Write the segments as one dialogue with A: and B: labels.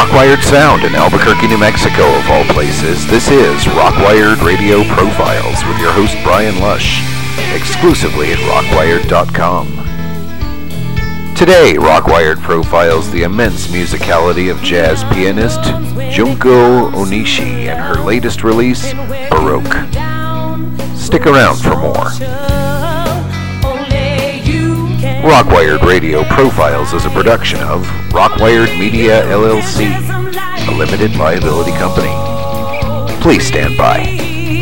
A: Rockwired Sound in Albuquerque, New Mexico, of all places. This is Rockwired Radio Profiles with your host Brian Lush, exclusively at rockwired.com. Today, Rockwired profiles the immense musicality of jazz pianist Junko Onishi and her latest release, Baroque. Stick around for more. Rockwired Radio Profiles is a production of Rockwired Media LLC, a limited liability company. Please stand by.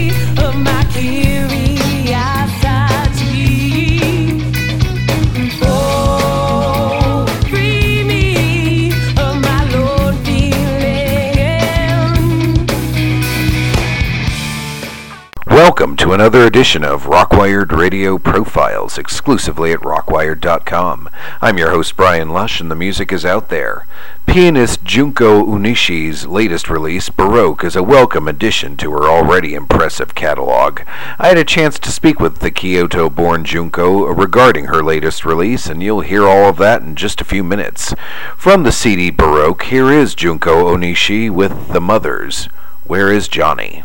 A: Welcome to another edition of Rockwired Radio Profiles, exclusively at rockwired.com. I'm your host Brian Lush, and the music is out there. Pianist Junko Onishi's latest release, Baroque, is a welcome addition to her already impressive catalog. I had a chance to speak with the Kyoto-born Junko regarding her latest release, and you'll hear all of that in just a few minutes. From the CD Baroque, here is Junko Onishi with The Mothers. Where is Johnny?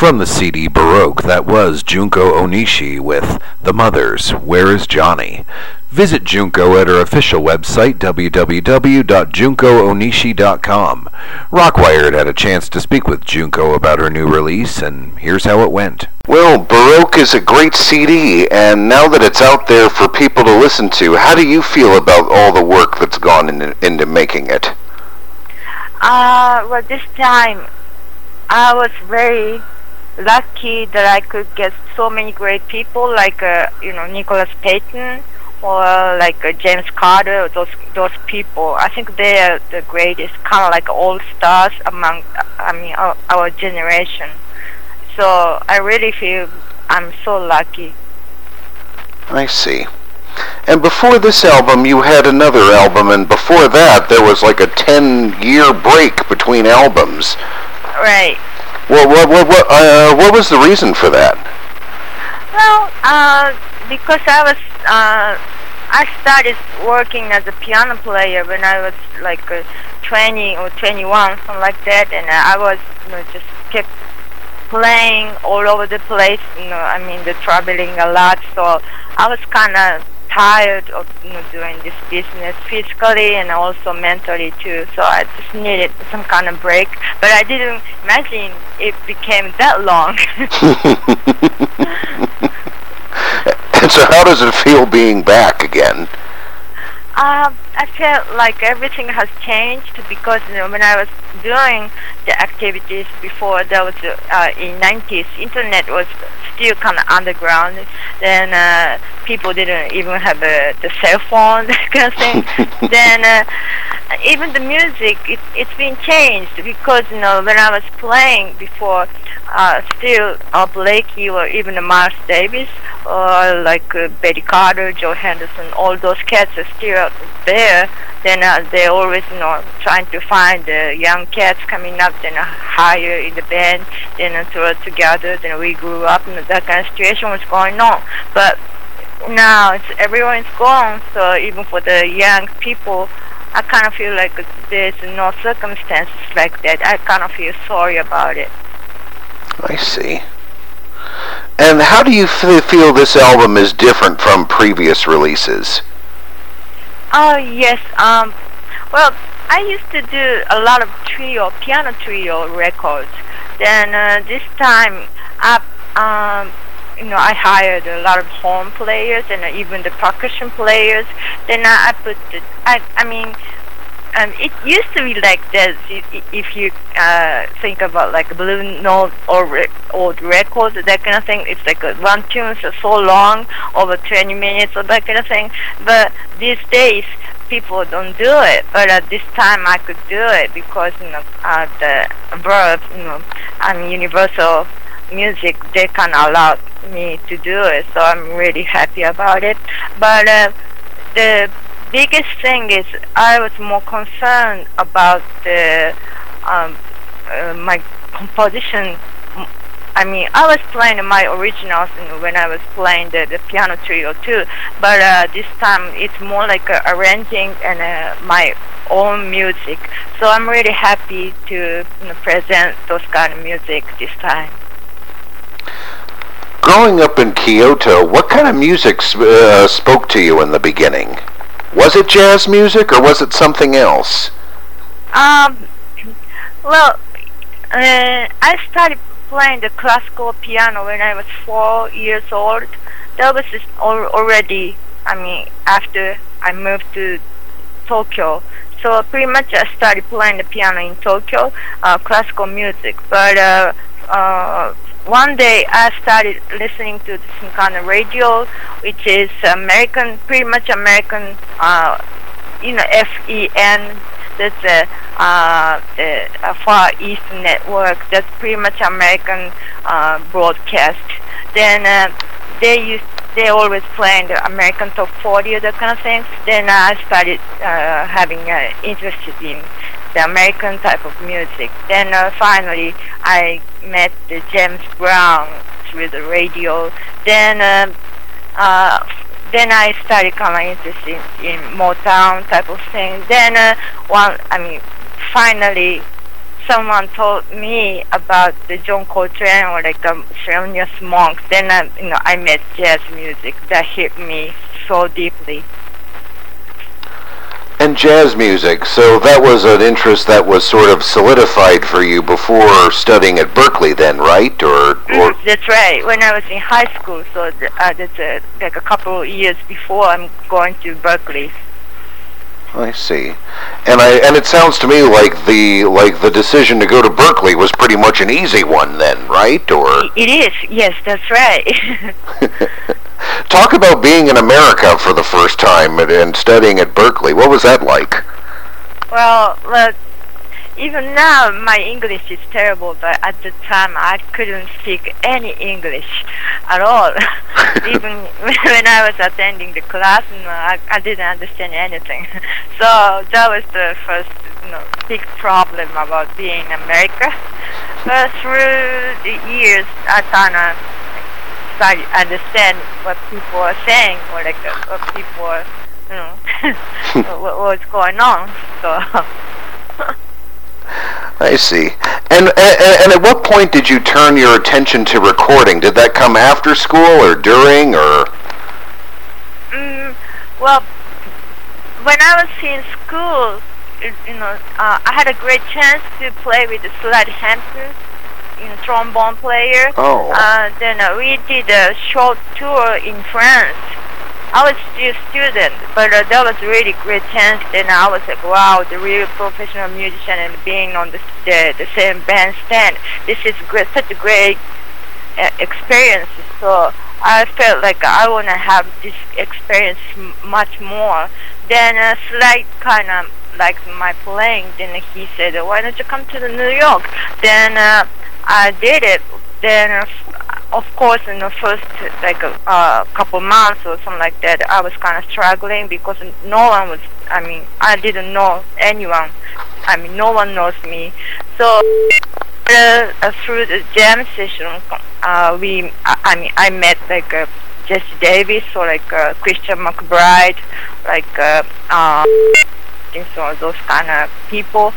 A: From the CD Baroque, that was Junko Onishi with The Mothers, Where is Johnny? Visit Junko at her official website, www.junkoonishi.com. Rockwired had a chance to speak with Junko about her new release, and here's how it went. Well, Baroque is a great CD, and now that it's out there for people to listen to, how do you feel about all the work that's gone into making it?
B: Well, this time I was very lucky that I could get so many great people like Nicholas Payton or like James Carter. Those people, I think they are the greatest, kind of like all stars among our generation. So I really feel I'm so lucky.
A: I see. And before this album, you had another album, and before that, there was like a 10-year break between albums.
B: Right.
A: Well, what was the reason for that?
B: Well, because I started working as a piano player when I was like 20 or 21, something like that, and I was just kept playing all over the place. Traveling a lot, so I was kind of tired of doing this business physically and also mentally too. So I just needed some kind of break, but I didn't imagine it became that long.
A: And so how does it feel being back again?
B: I felt like everything has changed because when I was doing the activities before, that was in 90s, internet was still kind of underground. Then people didn't even have the cell phone, that kind of thing. Then even the music, it's been changed because when I was playing before, still Blakey or even Miles Davis or like Betty Carter, Joe Henderson, all those cats are still there. Then they're always trying to find the young cats coming up, then hire in the band, then throw it together. Then we grew up and that kind of situation was going on. But now everyone's gone, so even for the young people, I kind of feel like there's no circumstances like that. I kind of feel sorry about it.
A: I see. And how do you feel this album is different from previous releases?
B: Oh, yes. Well, I used to do a lot of piano trio records. Then this time, I hired a lot of horn players and even the percussion players. Then I put it used to be like this. If you think about like Blue Note or old records, that kind of thing, it's like one tune so long, over 20 minutes or that kind of thing. But these days, people don't do it. But at this time, I could do it because the Verve, Universal Music, they kind of allowed me to do it. So I'm really happy about it. But the biggest thing is I was more concerned about my composition. I was playing my originals when I was playing the piano trio too, but this time it's more like arranging and my own music. So I'm really happy to present those kind of music this time.
A: Growing up in Kyoto, what kind of music spoke to you in the beginning? Was it jazz music or was it something else?
B: Well, I started playing the classical piano when I was 4 years old. That was just already, after I moved to Tokyo. So pretty much I started playing the piano in Tokyo, classical music. But one day I started listening to some kind of radio, which is American, pretty much American, FEN. That's the Far East Network. That's pretty much American broadcast. Then they always playing the American Top 40 or that kind of things. Then I started having interest in the American type of music. Then finally I met the James Brown through the radio. Then I started kind of interested in Motown type of thing. Then finally someone told me about the John Coltrane or like Thelonious Monk, then I met jazz music that hit me so deeply.
A: And jazz music, so that was an interest that was sort of solidified for you before studying at Berklee then, right?
B: That's right, when I was in high school, so that's like a couple of years before I'm going to Berklee.
A: I see. And it sounds to me like the decision to go to Berklee was pretty much an easy one then, right? Or
B: it is, yes, that's right.
A: Talk about being in America for the first time and studying at Berklee. What was that like?
B: Well, even now my English is terrible, but at the time I couldn't speak any English at all. Even when I was attending the class, I didn't understand anything. So that was the first big problem about being in America. But through the years, I kind of started to understand what people are saying, or like what people are, what's going on. So.
A: I see. And at what point did you turn your attention to recording? Did that come after school or during or?
B: Well, when I was in school, I had a great chance to play with the Slide Hampton, trombone player.
A: Oh.
B: Then we did a short tour in France. I was still a student, but that was a really great chance. Then I was like, wow, the real professional musician and being on the same bandstand. This is great, such a great experience. So I felt like I want to have this experience much more. Then Slide kind of liked my playing. Then he said, why don't you come to New York? Then I did it. Then of course, in the first couple months or something like that, I was kind of struggling because no one was. I didn't know anyone. No one knows me. So through the jam session, I met like Jesse Davis or like Christian McBride, like so those kind of people.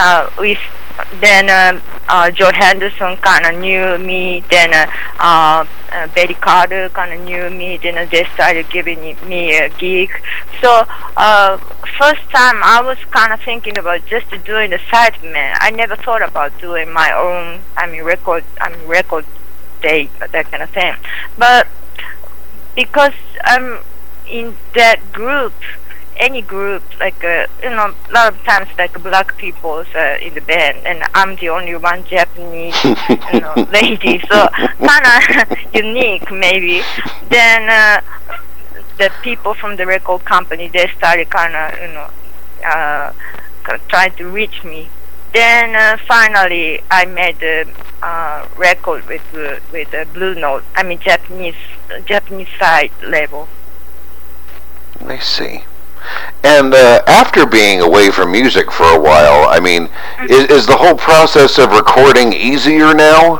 B: Then Joe Henderson kind of knew me. Then Betty Carter kind of knew me. Then they started giving me a gig. So first time I was kind of thinking about just doing the sideman. I never thought about doing my own. Record date, that kind of thing. But because I'm in that group. Any group, like a lot of times, like black people in the band, and I'm the only one Japanese, lady, so kind of unique, maybe. Then the people from the record company, they started kind of, trying to reach me. Then finally, I made a record with Blue Note. Japanese side label.
A: I see. And after being away from music for a while, is the whole process of recording easier now?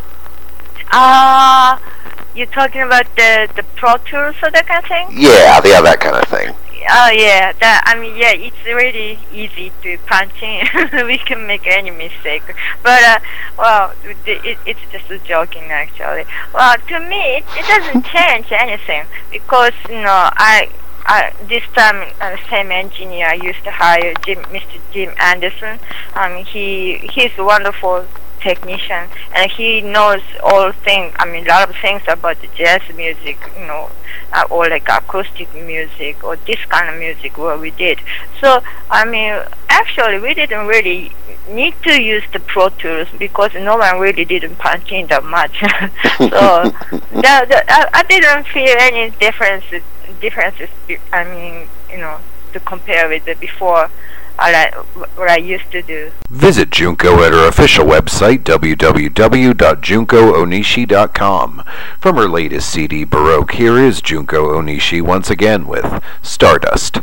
B: You're talking about the Pro Tools or that kind of thing?
A: Yeah, that kind of thing.
B: Oh yeah, it's really easy to punch in. We can make any mistake, but it's just a joking actually. Well, to me, it doesn't change anything because this time same engineer I used to hire, Mr. Jim Anderson. He's a wonderful technician, and he knows all things. A lot of things about the jazz music, or like acoustic music or this kind of music what we did. So actually we didn't really need to use the Pro Tools because no one really didn't punch in that much. So I didn't feel any differences. To compare with the before. What I used to do.
A: Visit Junko at her official website, www.junkoonishi.com. From her latest CD, Baroque, here is Junko Onishi once again with Stardust.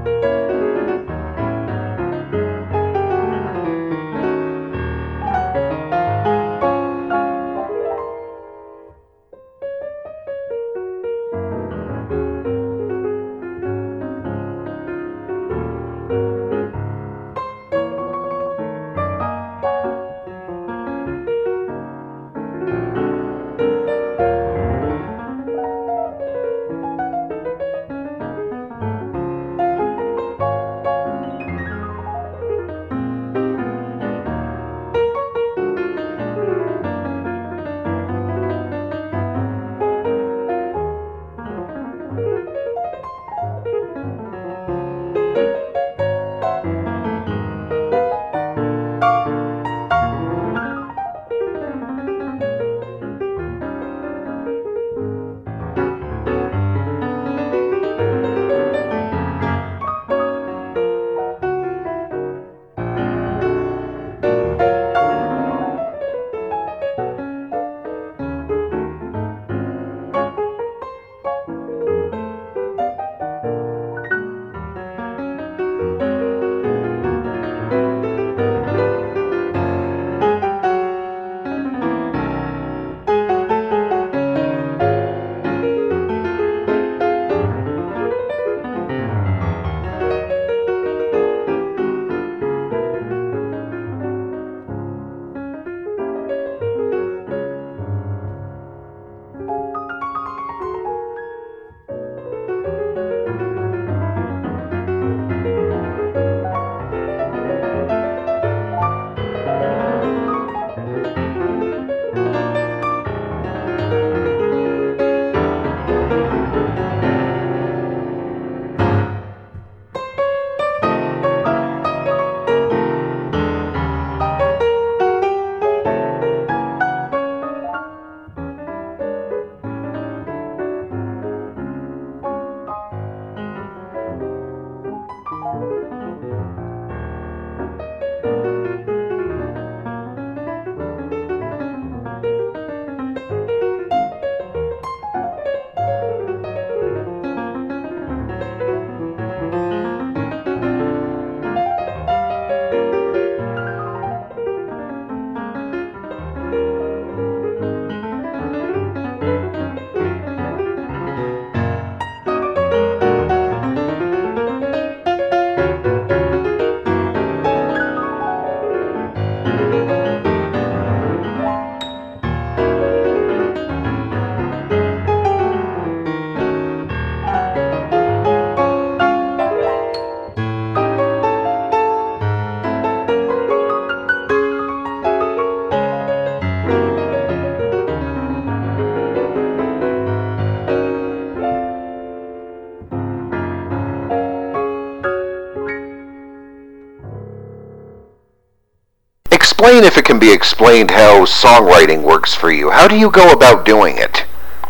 A: Explain, if it can be explained, how songwriting works for you. How do you go about doing it?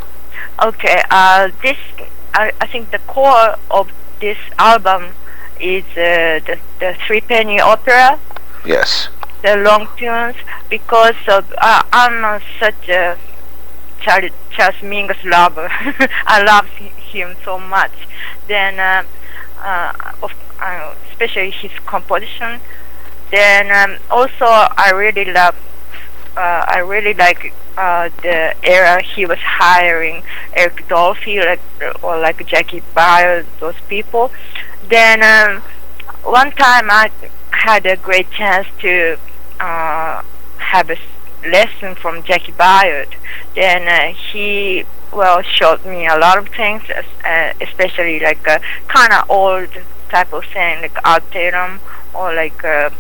B: Okay, I think the core of this album is the Three Penny Opera.
A: Yes.
B: The long tunes, because of I'm such a Charles Mingus lover. I love him so much. Then, especially his composition. Then also I really like the era he was hiring Eric Dolphy, like Jackie Byard, those people. Then one time I had a great chance to have a lesson from Jackie Byard. Then he showed me a lot of things, especially like kind of old type of thing, like Alterum or like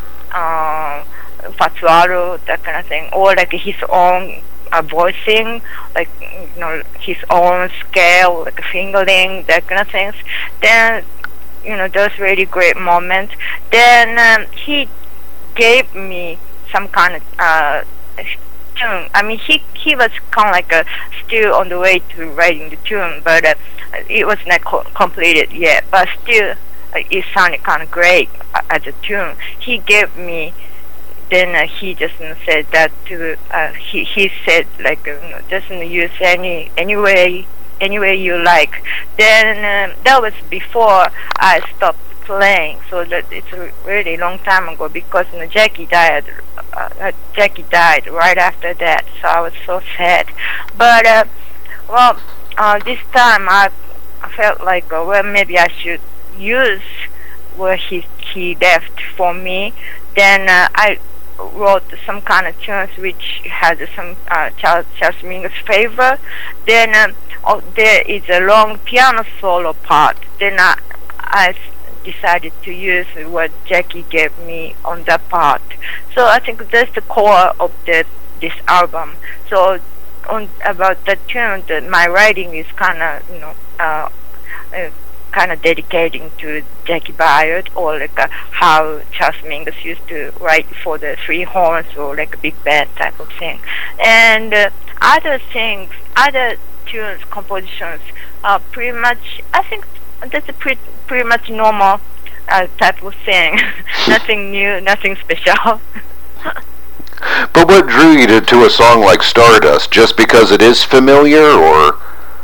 B: Fatuaro, that kind of thing, or like his own voicing, like his own scale, like fingering, that kind of things. Then those really great moments. Then he gave me some kind of tune. I mean, he was kind of like still on the way to writing the tune, but it was not completed yet. But still, it sounded kind of great as a tune. He gave me. Then he just said that to. He said like just use any way you like. Then that was before I stopped playing. So that it's a really long time ago because Jackie died. Jackie died right after that, so I was so sad. But this time I felt like well, maybe I should use what he left for me. Then I wrote some kind of tunes which had some Charles Mingus favor. Then there is a long piano solo part. Then I decided to use what Jackie gave me on that part. So I think that's the core of this album. So about that tune, my writing is kind of kind of dedicating to Jackie Byard, or like how Charles Mingus used to write for the three horns or like a big band type of thing. And other things, other tunes, compositions are pretty much, I think that's a pretty much normal type of thing. Nothing new, nothing special.
A: But what drew you to a song like Stardust? Just because it is familiar, or?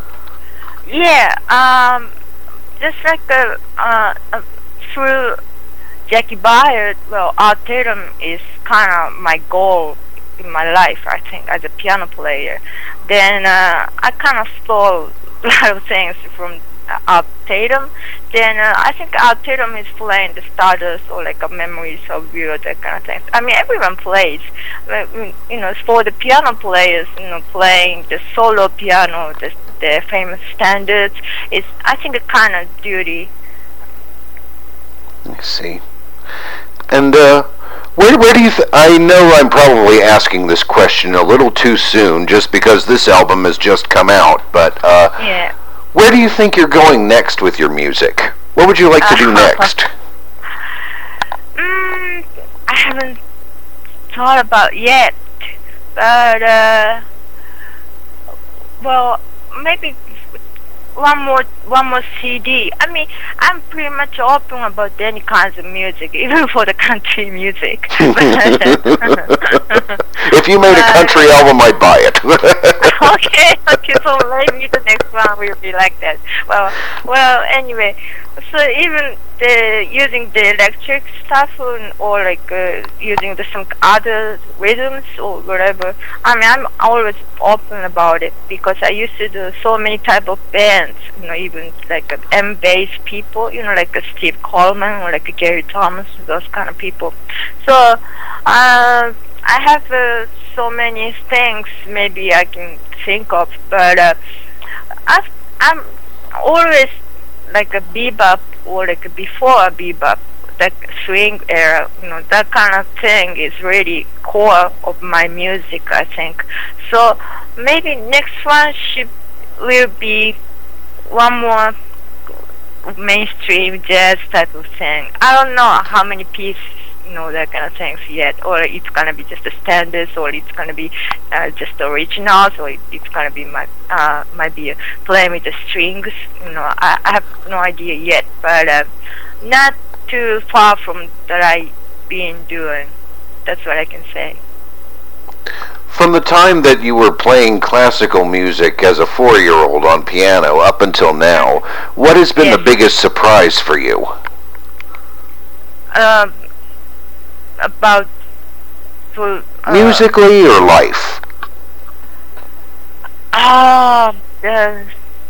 B: Yeah, just like through Jackie Byard, well, Art Tatum is kind of my goal in my life, I think, as a piano player. Then I kind of stole a lot of things from Art Tatum. Then I think Art Tatum is playing the Stardust or like a Memories of You, that kind of thing. I mean, everyone plays. For the piano players, playing the solo piano, the famous standards, is, I think, a kind of duty.
A: I see. And where do you I know I'm probably asking this question a little too soon just because this album has just come out, but
B: yeah.
A: Where do you think you're going next with your music? What would you like to do next?
B: I haven't thought about yet, but well, maybe one more CD. I mean, I'm pretty much open about any kinds of music, even for the country music.
A: If you made a country album, I'd buy it.
B: okay, so maybe the next one will be like that. Well, anyway, so even using the electric stuff or like using some other rhythms or whatever, I mean, I'm always open about it because I used to do so many type of bands, even like M-bass people, like Steve Coleman or like Gary Thomas, those kind of people. So I have so many things maybe I can think of, but I'm always like a bebop or like before a bebop, that swing era, that kind of thing is really core of my music, I think. So maybe next one will be one more mainstream jazz type of thing. I don't know how many pieces, that kind of things yet, or it's gonna be just the standards, or it's gonna be just the originals, or it's gonna be might be playing with the strings. I have no idea yet, but not too far from that I've been doing. That's what I can say.
A: From the time that you were playing classical music as a 4-year-old on piano up until now, what has been the biggest surprise for you?
B: About
A: musically or life?
B: The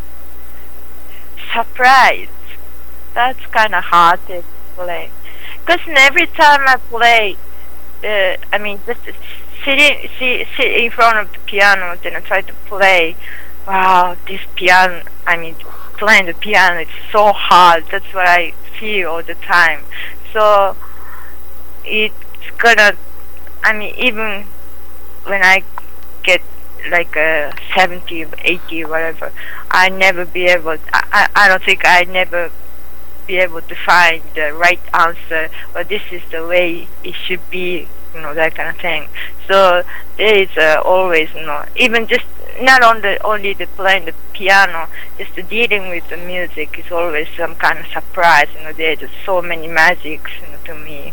B: surprise. That's kind of hard to explain. Because every time I play, I mean, just sit in front of the piano and I try to play. Wow, this piano, I mean, playing the piano, it's so hard. That's what I feel all the time. So it's gonna, I mean, even when I get like 70, 80, whatever, I never be able, I don't think I never be able to find the right answer, but this is the way it should be, that kind of thing. So there is always, even just not only the playing the piano, just the dealing with the music is always some kind of surprise. There's just so many magics, to me.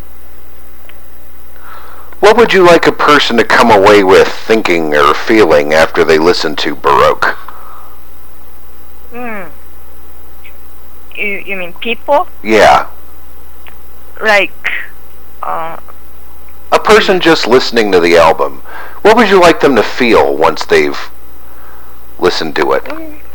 A: What would you like a person to come away with thinking or feeling after they listen to Baroque?
B: You mean people?
A: Yeah.
B: Like,
A: a person just listening to the album. What would you like them to feel once they've listened to it?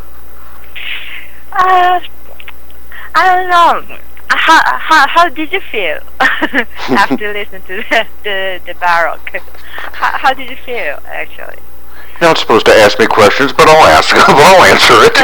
B: I don't know. How did you feel after listening to the Baroque? How did you feel actually?
A: You're not supposed to ask me questions, but I'll answer it.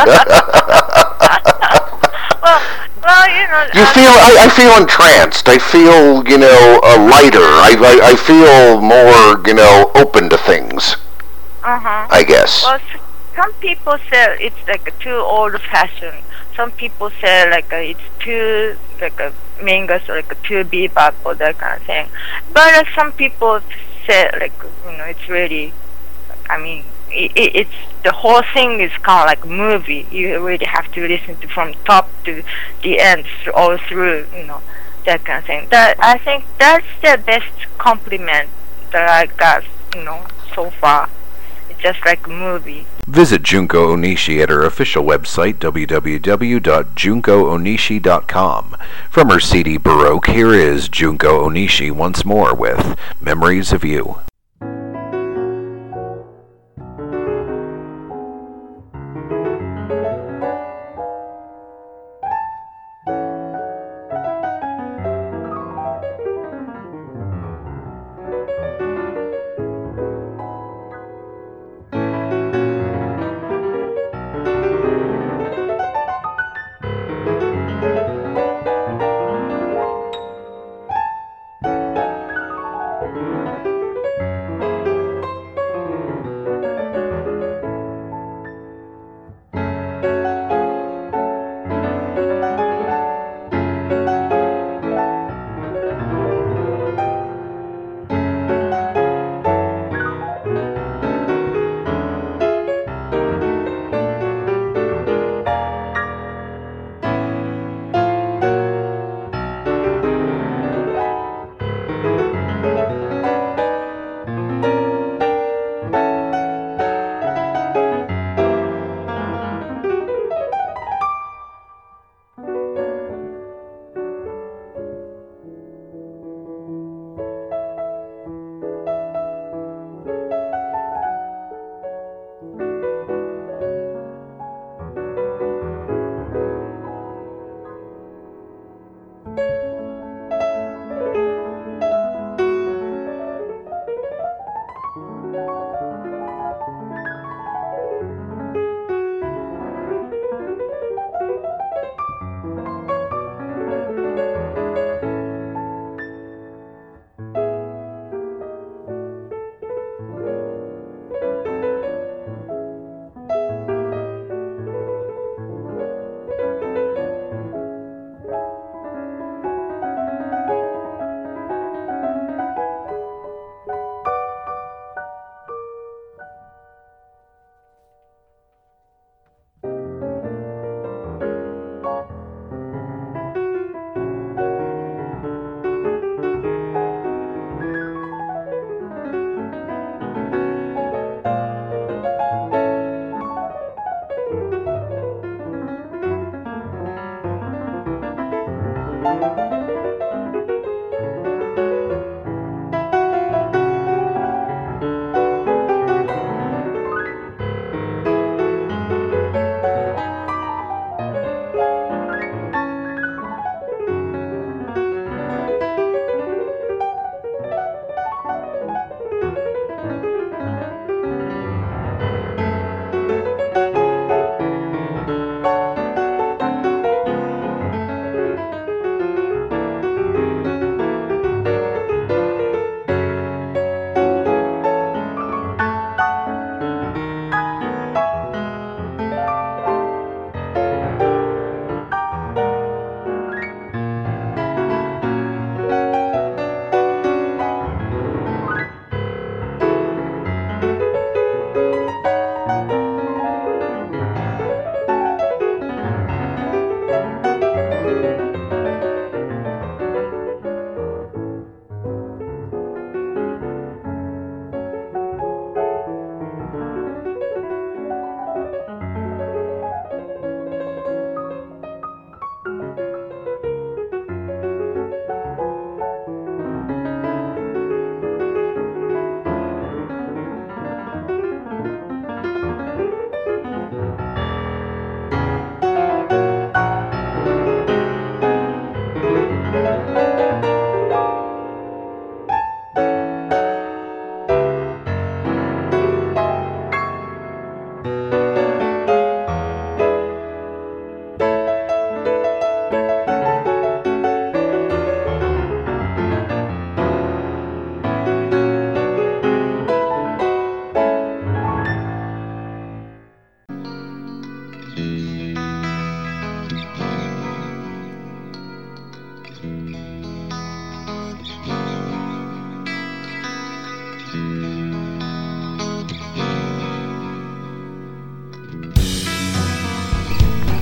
B: well, you know.
A: You feel? I feel entranced. I feel, lighter. I feel more, open to things. I guess.
B: Well, some people say it's like too old-fashioned. Some people say like it's too like a mangas or like too bebop or that kind of thing. But some people say like it's really. I mean, it's the whole thing is kind of like a movie. You really have to listen to from top to the end, all through, that kind of thing. That I think that's the best compliment that I got, so far. It's just like a movie.
A: Visit Junko Onishi at her official website, www.junkoonishi.com. From her CD Baroque, here is Junko Onishi once more with Memories of You.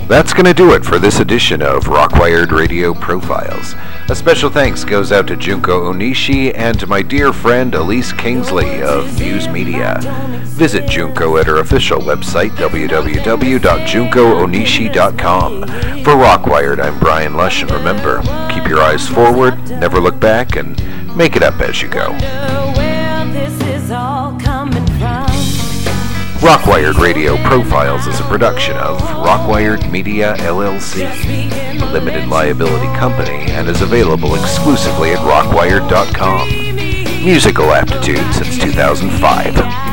A: That's going to do it for this edition of Rockwired Radio Profiles. A special thanks goes out to Junko Onishi and to my dear friend Elise Kingsley of Muse Media. Visit Junko at her official website, www.junkoonishi.com. For Rockwired, I'm Brian Lush, and remember, keep your eyes forward, never look back, and make it up as you go. Rockwired Radio Profiles is a production of Rockwired Media LLC, a limited liability company, and is available exclusively at rockwired.com. Musical aptitude since 2005.